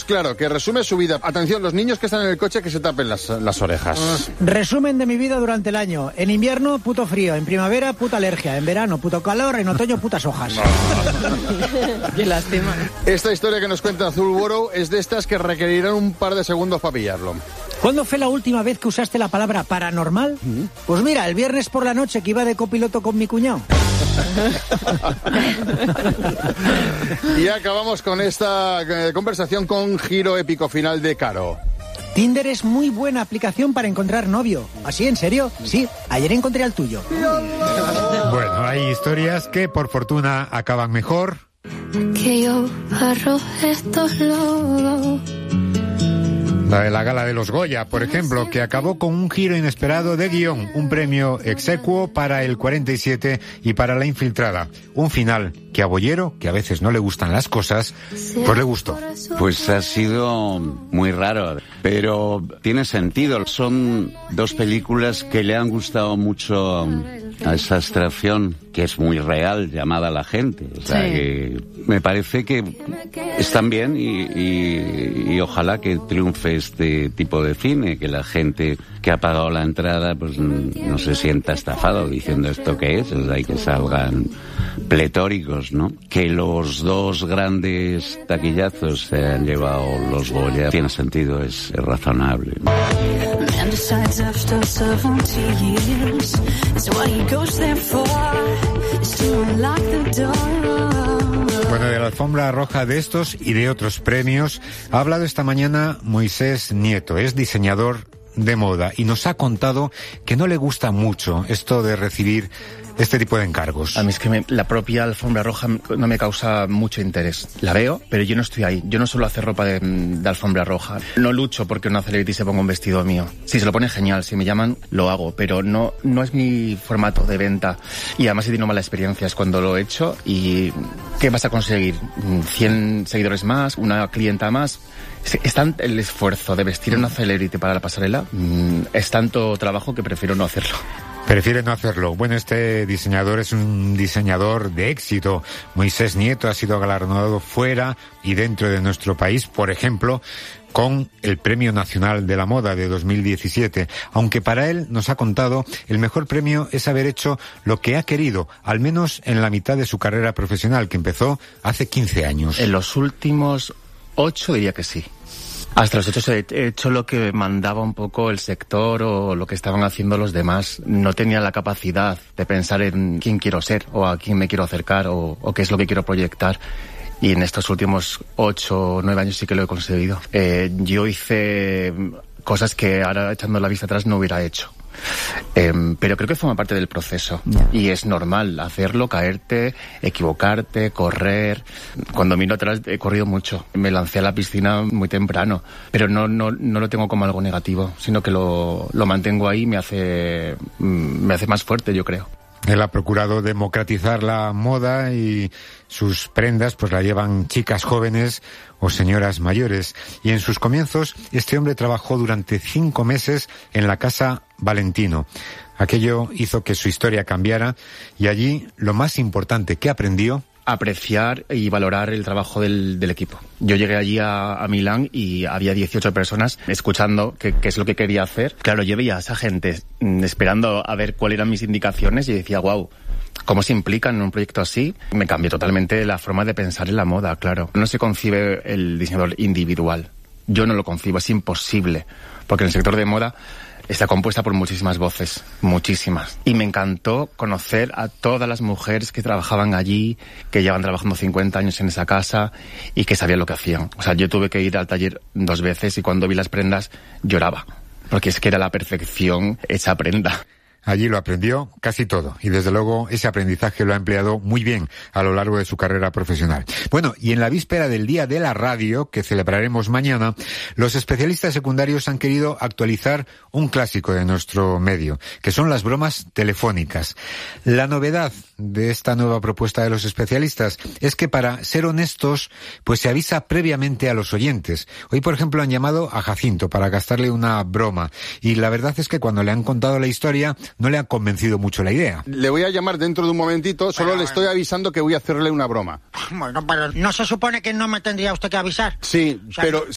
Pues claro, que resume su vida. Atención, los niños que están en el coche que se tapen las orejas. Resumen de mi vida durante el año. En invierno, puto frío. En primavera, puta alergia. En verano, puto calor. En otoño, putas hojas. Qué lástima. Esta historia que nos cuenta Azul Borough es de estas que requerirán un par de segundos para pillarlo. ¿Cuándo fue la última vez que usaste la palabra paranormal? Pues mira, el viernes por la noche que iba de copiloto con mi cuñado. Y acabamos con esta conversación con giro épico final de Caro. Tinder es muy buena aplicación para encontrar novio. ¿Así, en serio? Sí, ayer encontré al tuyo. Bueno, hay historias que por fortuna acaban mejor. Que yo barro estos logos. La de la gala de los Goya, por ejemplo, que acabó con un giro inesperado de guión, un premio ex aequo para el 47 y para La Infiltrada. Un final que a Bollero, que a veces no le gustan las cosas, pues le gustó. Pues ha sido muy raro, pero tiene sentido. Son dos películas que le han gustado mucho a esa abstracción que es muy real, llamada La Gente. O sea, que me parece que están bien y ojalá que triunfe este tipo de cine, que la gente que ha pagado la entrada pues no se sienta estafado diciendo esto que es, o sea, y que salgan pletóricos, ¿no? Que los dos grandes taquillazos se han llevado los Goya, tiene sentido, es razonable. Bueno, de la alfombra roja de estos y de otros premios ha hablado esta mañana Moisés Nieto, es diseñador de moda y nos ha contado que no le gusta mucho esto de recibir este tipo de encargos. A mí es que la propia alfombra roja no me causa mucho interés. La veo, pero yo no estoy ahí. Yo no suelo hacer ropa de alfombra roja. No lucho porque una celebrity se ponga un vestido mío. Si se lo pone, genial. Si me llaman, lo hago. Pero no es mi formato de venta. Y además he tenido malas experiencias cuando lo he hecho. ¿Y qué vas a conseguir? ¿100 seguidores más? ¿Una clienta más? Es tanto el esfuerzo de vestir a una celebrity para la pasarela. Es tanto trabajo que prefiero no hacerlo. Prefiere no hacerlo. Bueno, este diseñador es un diseñador de éxito. Moisés Nieto ha sido galardonado fuera y dentro de nuestro país, por ejemplo, con el Premio Nacional de la Moda de 2017. Aunque para él, nos ha contado, el mejor premio es haber hecho lo que ha querido, al menos en la mitad de su carrera profesional, que empezó hace 15 años. En los últimos 8 diría que sí. Hasta los 8 he hecho lo que mandaba un poco el sector o lo que estaban haciendo los demás. No tenía la capacidad de pensar en quién quiero ser o a quién me quiero acercar o qué es lo que quiero proyectar. Y en estos últimos 8 o 9 años sí que lo he conseguido. Yo hice cosas que ahora, echando la vista atrás, no hubiera hecho. Pero creo que forma parte del proceso y es normal hacerlo, caerte, equivocarte, correr. Cuando miro atrás he corrido mucho, me lancé a la piscina muy temprano, pero no lo tengo como algo negativo, sino que lo mantengo ahí y me hace más fuerte, yo creo. Él ha procurado democratizar la moda y sus prendas pues la llevan chicas jóvenes o señoras mayores. Y en sus comienzos este hombre trabajó durante 5 meses en la Casa Valentino. Aquello hizo que su historia cambiara y allí lo más importante que aprendió: apreciar y valorar el trabajo del equipo. Yo llegué allí a Milán y había 18 personas escuchando qué es lo que quería hacer. Claro, yo veía a esa gente esperando a ver cuáles eran mis indicaciones y decía, wow, ¿cómo se implican en un proyecto así? Me cambió totalmente la forma de pensar en la moda, claro. No se concibe el diseñador individual. Yo no lo concibo, es imposible. Porque en el sector de moda está compuesta por muchísimas voces, muchísimas. Y me encantó conocer a todas las mujeres que trabajaban allí, que llevan trabajando 50 años en esa casa y que sabían lo que hacían. O sea, yo tuve que ir al taller 2 veces y cuando vi las prendas lloraba, porque es que era la perfección esa prenda. Allí lo aprendió casi todo y desde luego ese aprendizaje lo ha empleado muy bien a lo largo de su carrera profesional. Bueno, y en la víspera del Día de la Radio, que celebraremos mañana, los especialistas secundarios han querido actualizar un clásico de nuestro medio, que son las bromas telefónicas. La novedad de esta nueva propuesta de los especialistas es que, para ser honestos, pues se avisa previamente a los oyentes. Hoy, por ejemplo, han llamado a Jacinto para gastarle una broma y la verdad es que cuando le han contado la historia no le ha convencido mucho la idea. Le voy a llamar dentro de un momentito, solo le estoy avisando que voy a hacerle una broma. Bueno, pero ¿no se supone que no me tendría usted que avisar? Sí, o sea, pero